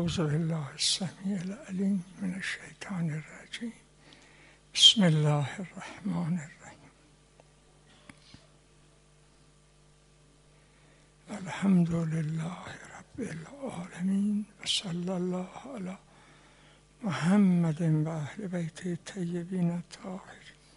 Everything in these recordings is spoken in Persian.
اعوذ بالله السمیع العلیم من الشیطان الرجیم. بسم الله الرحمن الرحیم. الحمد لله رب العالمین و صلی الله علی محمد و اهل بیت الطیبین الطاهرین.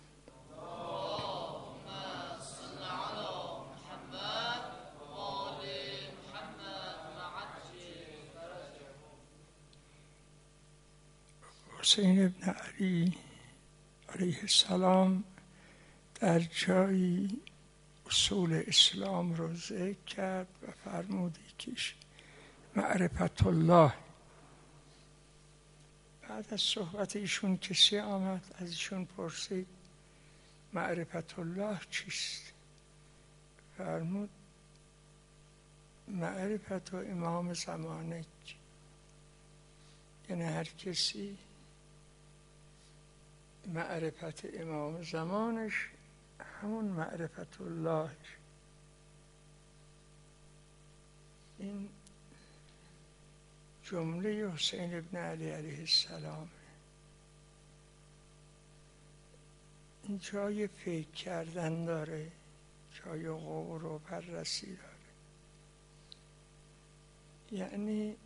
حسین ابن علی علیه السلام در جایی اصول اسلام رو ذکر کرد و فرمود یکیش معرفت الله. بعد از صحبت ایشون کسی آمد از ایشون پرسید معرفت الله چیست؟ فرمود معرفت و امام زمانه، یعنی هر کسی معرفت امام زمانش همون معرفت الله. این جمله حسین ابن علی علیه السلام. این جای فکر کردن داره، جای غور و بررسی داره. یعنی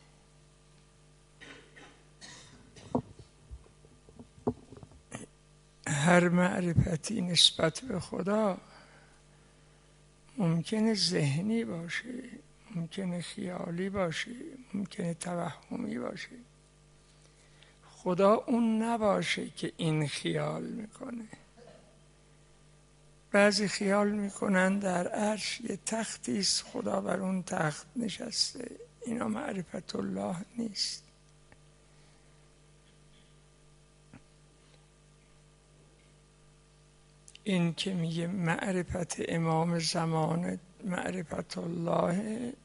هر معرفتی نسبت به خدا ممکنه ذهنی باشه، ممکنه خیالی باشه، ممکنه توهمی باشه. خدا اون نباشه که این خیال میکنه. بعضی خیال میکنن در عرش یه تختی است، خدا بر اون تخت نشسته. اینا معرفت الله نیست. این که میگه معرفت امام زمان معرفت الله،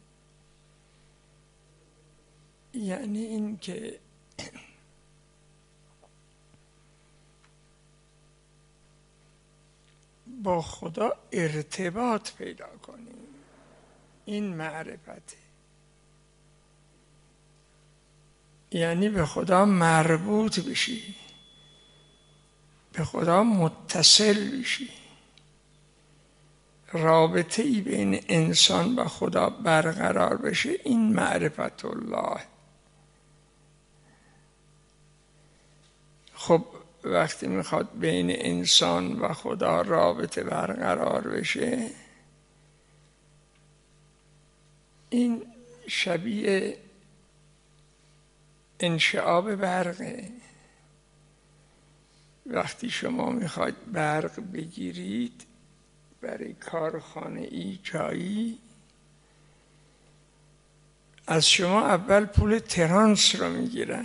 یعنی این که با خدا ارتباط پیدا کنیم. این معرفته، یعنی به خدا مربوط بشی، به خدا متصل بشی. رابطه ای بین انسان و خدا برقرار بشه. این معرفت الله. خب وقتی میخواد بین انسان و خدا رابطه برقرار بشه، این شبیه انشعاب برقه. وقتی شما میخواید برق بگیرید برای کارخانه ای جایی، از شما اول پول ترانس رو میگیرن.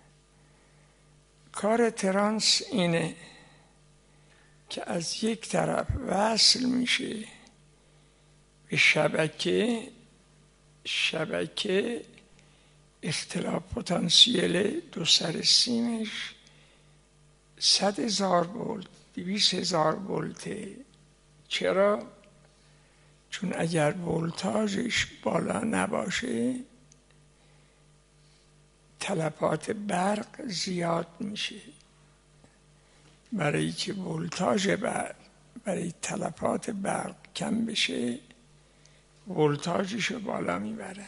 کار ترانس اینه که از یک طرف وصل میشه به شبکه اختلاف پتانسیل دو سر سیمش 100,000 ولت 200,000 ولته. چرا؟ چون اگر ولتاژش بالا نباشه تلفات برق زیاد میشه. برای که ولتاژ برای تلفات برق کم بشه ولتاژشو بالا میبره.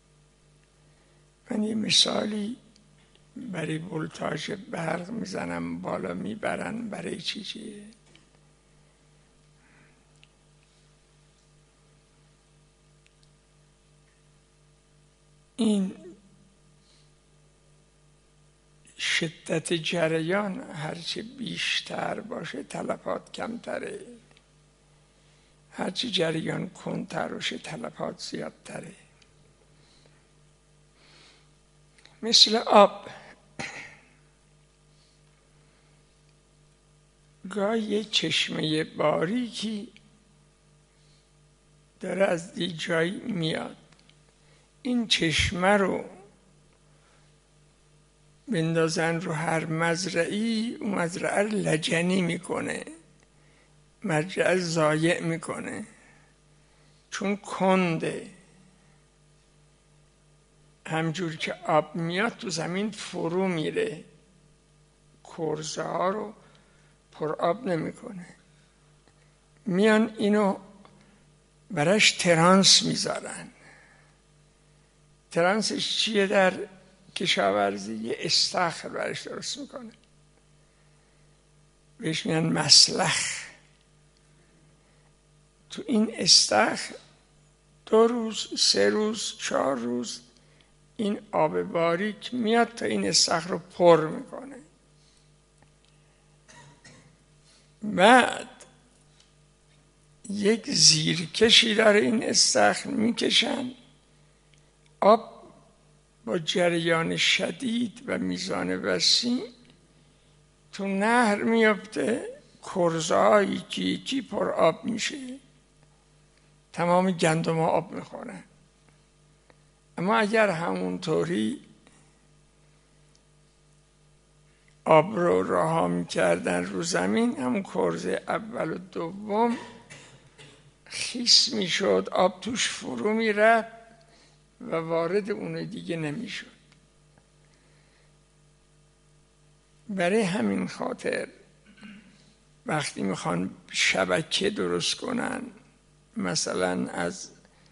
من یه مثالی برای ولتاژ برق میزنم، بالا میبرن. برای چیه؟ این شدت جریان هرچه بیشتر باشه تلفات کمتره، هرچه جریان کندتر باشه تلفات زیادتره. مثل آب، گاهی یه چشمه باریکی داره از یه جایی میاد. این چشمه رو بندازن رو هر مزرعی، اون مزرعه رو لجنی میکنه، مرجع ضایع میکنه، چون کنده. همجور که آب میاد تو زمین فرو میره، کرزه ها رو پر آب نمیکنه. میان اینو براش ترانس میذارن. ترانسش چیه در کشاورزی؟ یه استخر براش درست میکنه، بهش میگن مسلخ. تو این استخر 2 روز 3 روز 4 روز این آب باریک میاد تا این استخر رو پر میکنه. بعد یک زیرکشی داره این استخر، میکشن، آب با جریان شدید و میزان وسیع تو نهر میفته، کرزه‌های یکی پر آب میشه، تمام گندم ها آب میخورن. اما اگر همونطوری آب رو رها میکردن رو زمین، همون کرزه اول و دوم خیس میشد، آب توش فرو میرفت و وارد اون دیگه نمیشد. برای همین خاطر وقتی میخوان شبکه درست کنن، مثلا از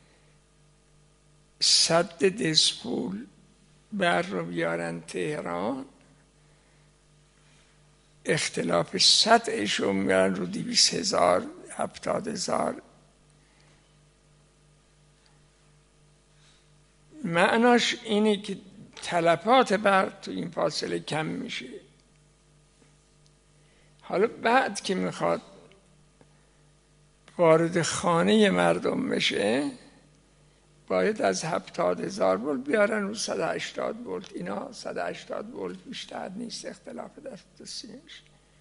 سد دسپول بر رو بیارن تهران، اختلاف سطحش رو میارن رو 200,000 70,000. معناش اینه که تلفات برق تو این فاصله کم میشه. حالا بعد که میخواد وارد خانه مردم بشه، باید از 70,000 ولت بیارن رو 180 ولت. اینا 180 ولت بیشتر نیست، اختلاف دسترسیش.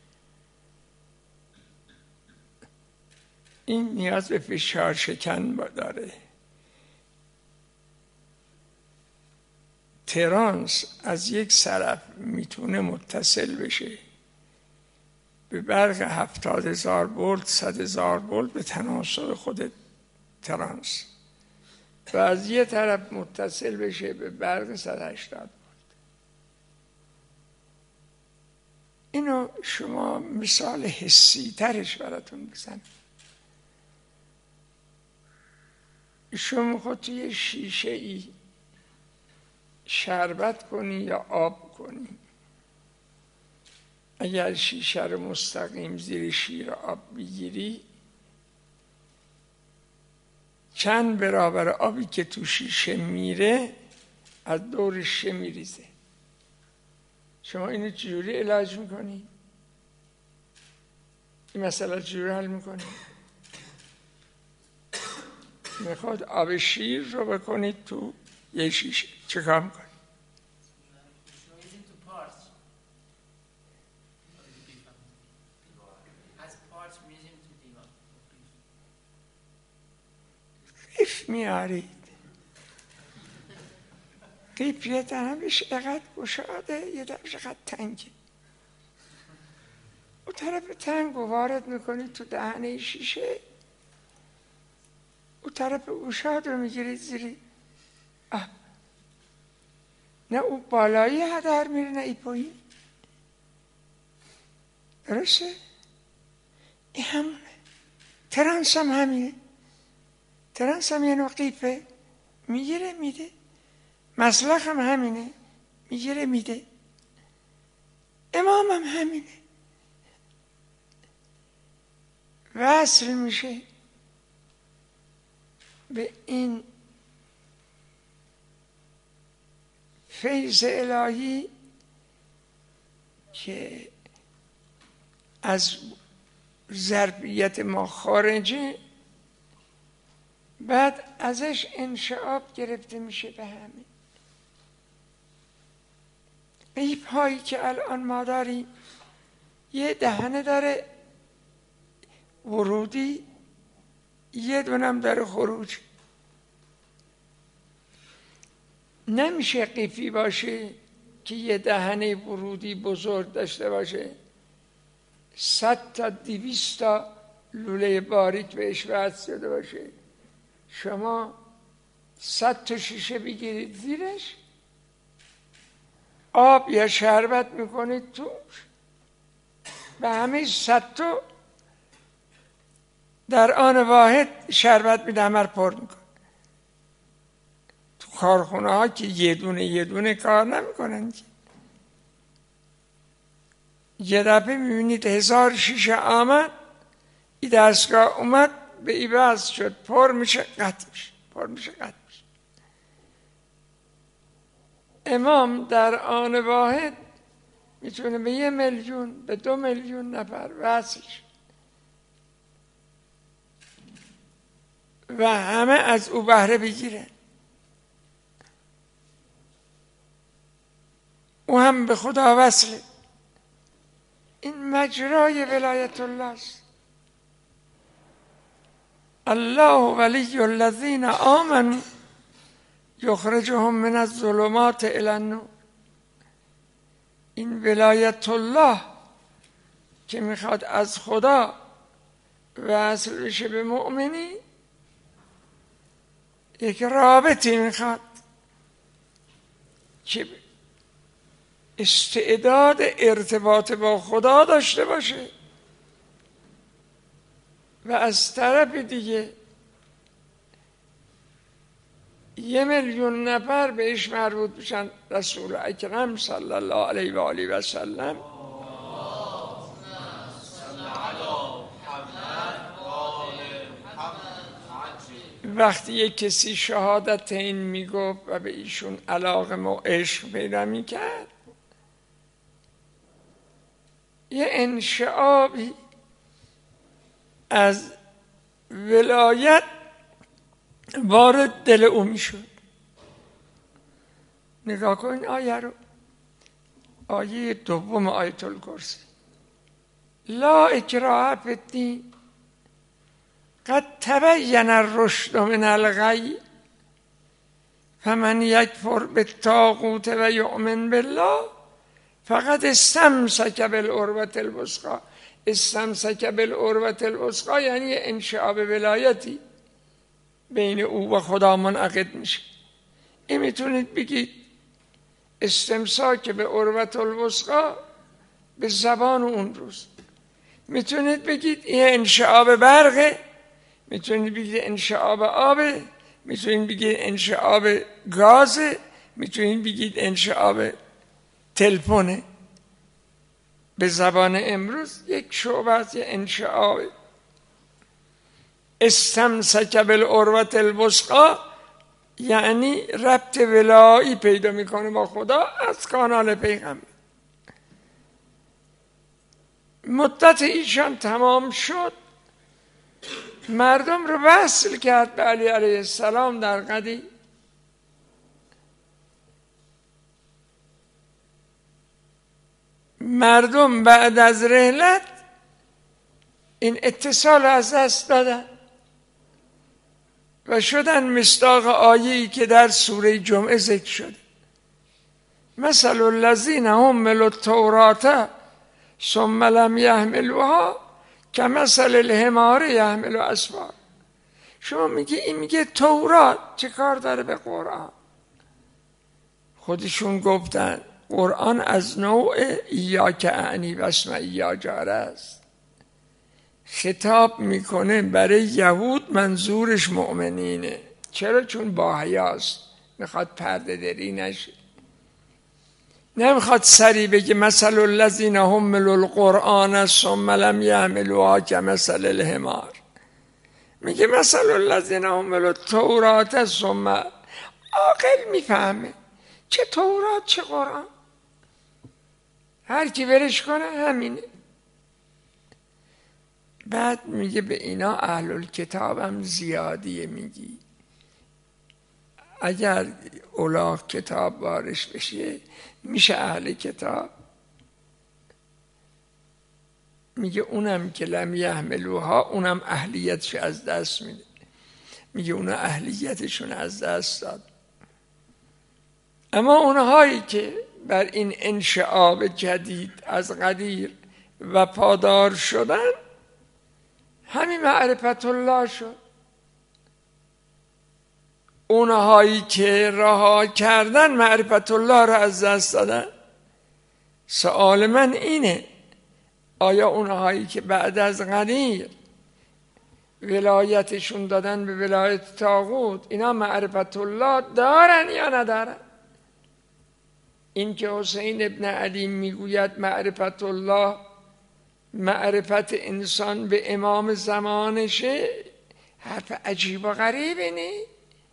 این نیاز به فشار شکن داره. ترانس از یک طرف میتونه متصل بشه به برق 70,000 ولت 100,000 ولت به تناسب خود ترانس، و از یه طرف متصل بشه به برق 180 ولت. اینو شما مثال حسی ترش براتون بزنم. شما خود توی شیشه ای شربت کنی یا آب کنی، اگر شیشه رو مستقیم زیر شیر آب بگیری، چند برابر آبی که تو شیشه میره از دور شیشه میریزه. شما اینو چجوری علاج میکنی؟ این مسئله چجوری حل میکنی؟ میخواد آب شیر رو بکنید تو یه شیشه، چه کار میکنی؟ قیف میارید، قیف یه طرفش اقدر گشاده یه طرفش اقدر تنگه، اون طرف تنگ رو وارد میکنید تو دهنه شیشه، اون طرف گشاد رو میگیرید زیری آب. نه اون بالایی هدر میره نه ای پایین. درسته؟ این همونه. ترانس هم همینه. ترانس هم یه نوع قیفه، میگیره میده. مسلخ هم همینه، میگیره میده. امام هم همینه، وصل میشه به این فیض الهی که از ظرفیت ما خارجه، بعد ازش انشعاب گرفته میشه به همه. قیف هایی که الان ما داریم یه دهنه داره ورودی، یه دونم داره خروج. نمیشه قیفی باشه که یه دهنه ورودی بزرگ داشته باشه، 100 تا 200 تا لوله باریک بهش وصل شده باشه. شما 100 تا شیشه بگیرید زیرش، آب یا شربت میکنید توش، به همه صدتو در آن واحد شربت میده، همه رو پر میکنه. تو کارخونه ها که یه دونه کار نمیکنن، یه دفعه میبینید 1000 شیشه آمد، این دستگاه اومد به این وضع شد، پر میشه قطع میشه، پر میشه قطع میشه. امام در آن واحد میتونه به 1 میلیون به 2 میلیون نفر وصل شد و همه از او بهره بگیرن. او هم به خدا وصله. این مجرای ولایت الله است. الله ولی الذین آمنوا یخرجهم من الظلمات الی النور. این ولایت الله که میخواد از خدا وصل بشه به مؤمنی، یک رابطی میخواد که استعداد ارتباط با خدا داشته باشه و از طرف دیگه 1 میلیون نفر بهش مربوط بشن. رسول اکرم صلی الله علیه و آله و سلم وقتی یک کسی شهادتین میگفت و به ایشون علاقه و عشق پیدا میکرد، یه انشعابی از ولایت وارد دل او میشد. نگاه کن آیه رو، آیه 2 آیت الکرسی. لا اکراه فی الدین قد تبین الرشد من الغی فمن یکفر بالطاغوت و یؤمن بالله فقد استمسک بالعروة الوثقی. استمسک بالعروة الوثقی یعنی انشعاب ولایتی بین او و خدا منعقد میشه. این میتونید بگید استمساک به عروة الوثقی به زبان اون روز، میتونید بگید این انشعاب برقه، میتونید بگید انشعاب آبه، میتونید بگید انشعاب گازه، میتونید بگید انشعاب تلفونه. به زبان امروز یک شعبه از انشعاب. استمسک بالعروة الوثقی یعنی ربط ولایی پیدا میکنه با خدا از کانال پیغمبر. مدت ایشان تمام شد، مردم رو وصل کرد به علی علیه السلام در قدی. مردم بعد از رحلت این اتصال از دست دادن و شدن مصداق آیه‌ای که در سوره جمعه ذکر شده. مثل الذین حملوا التوراة ثم لم یحملوها کمثل الحمار یحمل اسفار. شما میگه تورات چه کار داره به قرآن؟ خودشون گفتن قرآن از نوع ایاک اعنی واسمع یا جاره است. خطاب میکنه برای یهود، منظورش مؤمنینه. چرا؟ چون با حیاست، میخواد پرده دری نشه، نمیخواد سری بگه مثل الذین حملوا القرآن ثم لم یحملوها کمثل الحمار. میگه مثل الذین حملوا التوراة ثم. عاقل میفهمه چه تورات چه قرآن، هر کی ورش کنه همینه. بعد میگه به اینا اهل الکتاب هم زیادیه. میگی اگر اولاغ کتاب بارش بشه میشه اهل کتاب. میگه اونم که لم یحملوها اونم اهلیتش از دست میده. میگه اونا اهلیتشون از دست داد. اما اونهایی که بر این انشعاب جدید از قدیر و پادار شدن، همین معرفت الله شد. اونهایی که رها کردن معرفت الله را از دست دادن. سوال من اینه، آیا اونهایی که بعد از غدیر ولایتشون دادن به ولایت طاغوت، اینا معرفت الله دارن یا ندارن؟ این که حسین ابن علی میگوید معرفت الله معرفت انسان به امام زمانشه، حرف عجیب و غریبه نه؟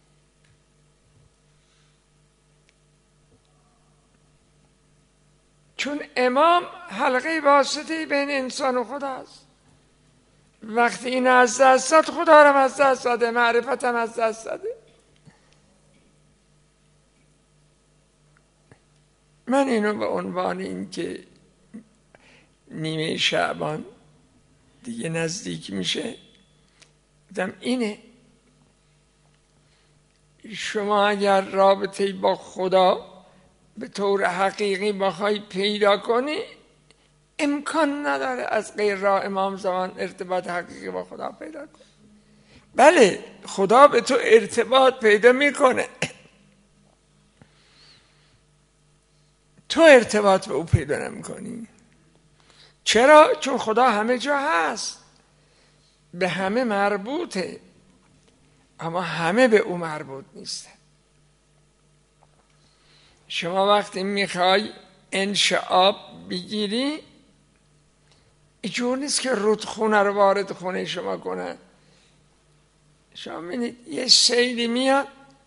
چون امام حلقه واسطه بین انسان و خداست. وقتی این از دست داد، خدا رو از دست داده، معرفت هم از دست داده. من اینو به عنوان این که نیمه شعبان دیگه نزدیک میشه بودم، اینه شما اگر رابطه با خدا به طور حقیقی بخوای پیدا کنی، امکان نداره از غیر راه امام زمان ارتباط حقیقی با خدا پیدا کنی. بله خدا به تو ارتباط پیدا میکنه، تو ارتباط به او پیدا نمیکنی. چرا؟ چون خدا همه جا هست، به همه مربوطه، اما همه به او مربوط نیستن. شما وقتی میخوای انشعاب بگیری، اینجور نیست که رودخونه رو وارد خونه شما کنن. شما می‌بینید یه سیلی میاد،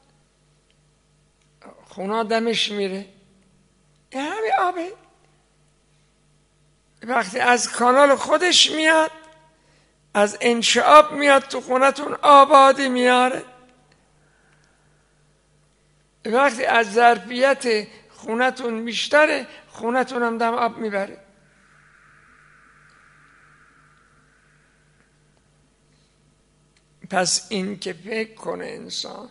خونه دمش میره، این همه آبه. وقتی از کانال خودش میاد، از انشعاب میاد تو خونتون، آبادی میاره. وقتی از ظرفیت خونتون بیشتره، خونتون هم دم آب میبره. پس این که فکر کنه انسان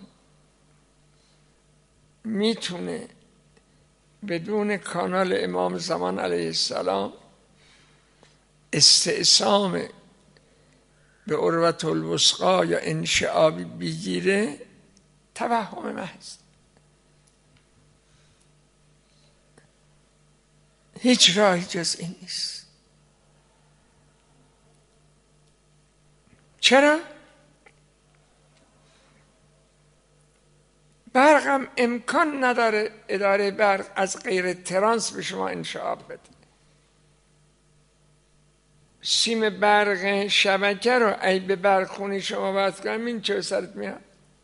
میتونه بدون کانال امام زمان علیه السلام استعصام به عروة الوثقی یا انشعابی بگیره، توهم محض. هیچ راهی جز این نیست. چرا؟ برق هم امکان نداره اداره برق از غیر ترانس به شما انشعاب بده. سیم برق شبکه رو ای به برق خونی شما وصل کنم، این چه سرت میاد؟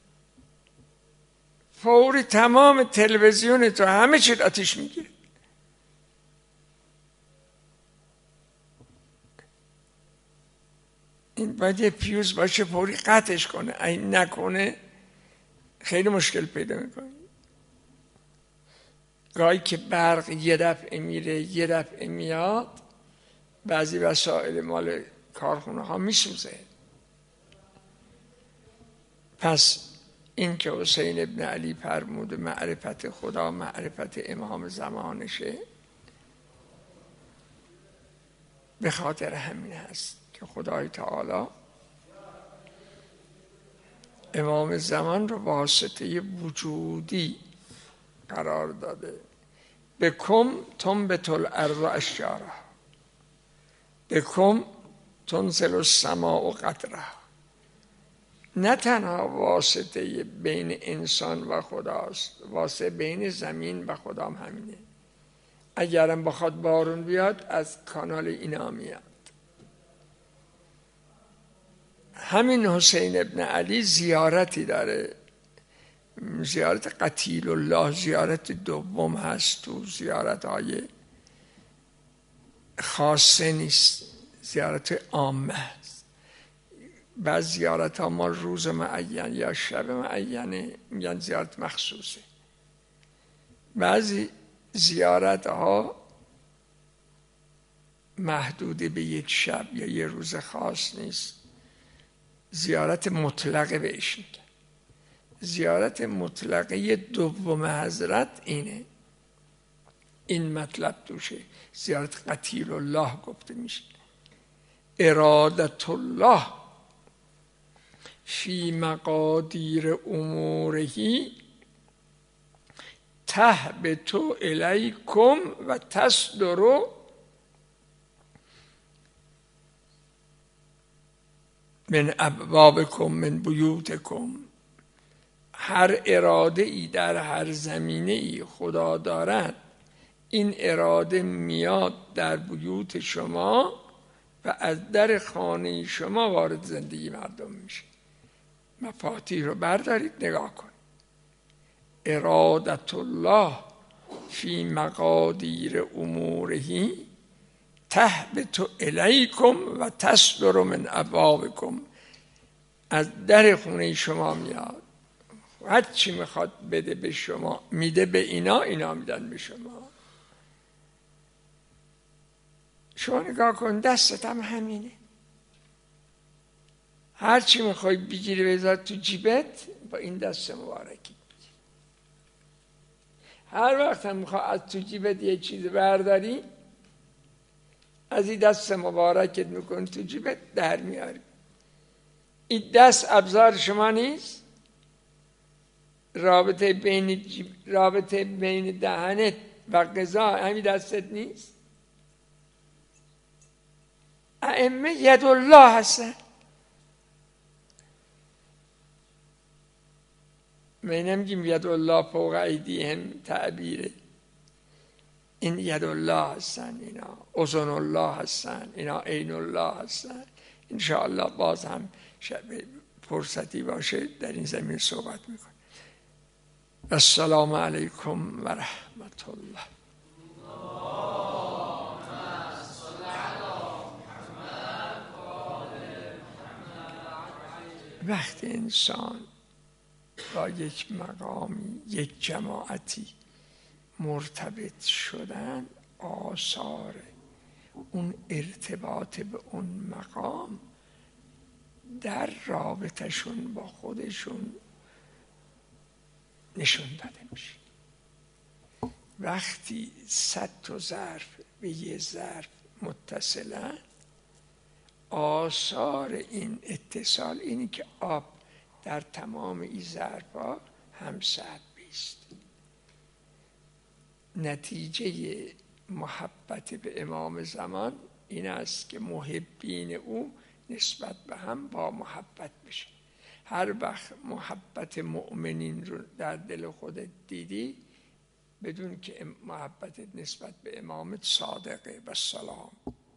فوری تمام تلویزیون تو همه چیز آتیش میگیره. این باید یه پیوز باشه فوری قطعش کنه، این نکنه خیلی مشکل پیدا میکنه. گاهی که برق یه دفعه میره یه دفعه میاد، بعضی وسایل مال کارخونه ها میسوزه. پس این که حسین ابن علی فرمود معرفت خدا معرفت امام زمانشه، به خاطر همین هست که خدای تعالی امام زمان رو واسطه وجودی قرار داده. بکم تنبت الارض اشجارها، بکم تنزل السماء قطرها. نه تنها واسطه بین انسان و خداست، واسطه بین زمین و خدا هم همینه. اگرم بخواد بارون بیاد از کانال اینا میاد. همین حسین ابن علی زیارتی داره، زیارت قتیل الله، زیارت دوم هست تو زیارت های خاصه نیست، زیارت عامه هست. بعض زیارت ها ما روز معین یا شب معینه میگن زیارت مخصوصه. بعضی زیارت ها محدود به یک شب یا یه روز خاص نیست، زیارت مطلقه بهش میگن. زیارت مطلقه دوم حضرت اینه، این مطلب توشه، زیارت قتیل الله گفته میشه. ارادت الله فی مقادیر امورهی تهبط الیکم و تصدر من ابوابکم من بیوتکم. هر اراده ای در هر زمینه ای خدا دارد، این اراده میاد در بیوت شما و از در خانه شما وارد زندگی مردم میشه. مفاتیح رو بردارید نگاه کنید. ارادت الله فی مقادیر اموره تهبط الیکم و تصدر من ابوابکم. از در خونه شما میاد، هر چی میخواد بده به شما میده به اینا، اینا میدن به شما. شما نگاه کن، دستت هم همینه. هر چی میخوای بگیری بذار تو جیبت، با این دست مبارکی. هر وقت هم میخوای از تو جیبت یه چیز برداری، از این دست مبارکت میکن تو جیبت در میاری. این دست ابزار شما نیست؟ رابطه بین دهنت و غذا همین دستت نیست؟ ائمه ید الله هستن. من نمیگیم ید الله فوق ایدیهم تعبیره. این ید الله هستن، اینا اذن الله هستن، اینا عین الله هستن. انشاءالله باز هم فرصتی باشه در این زمین صحبت میکنم. السلام علیکم و رحمت الله. وقتی انسان با یک مقامی، یک جماعتی مرتبط شدن، آثار اون ارتباط به اون مقام در رابطهشون با خودشون نشون داده میشه. وقتی 100 تا ظرف به یه ظرف متصلن، آثار این اتصال اینی که آب در تمام این ظرف‌ها همسط بیست. نتیجه محبت به امام زمان این است که محبین او نسبت به هم با محبت بشه. هر وقت محبت مؤمنین رو در دل خودت دیدی، بدون که محبتت نسبت به امامت صادقه. و سلام.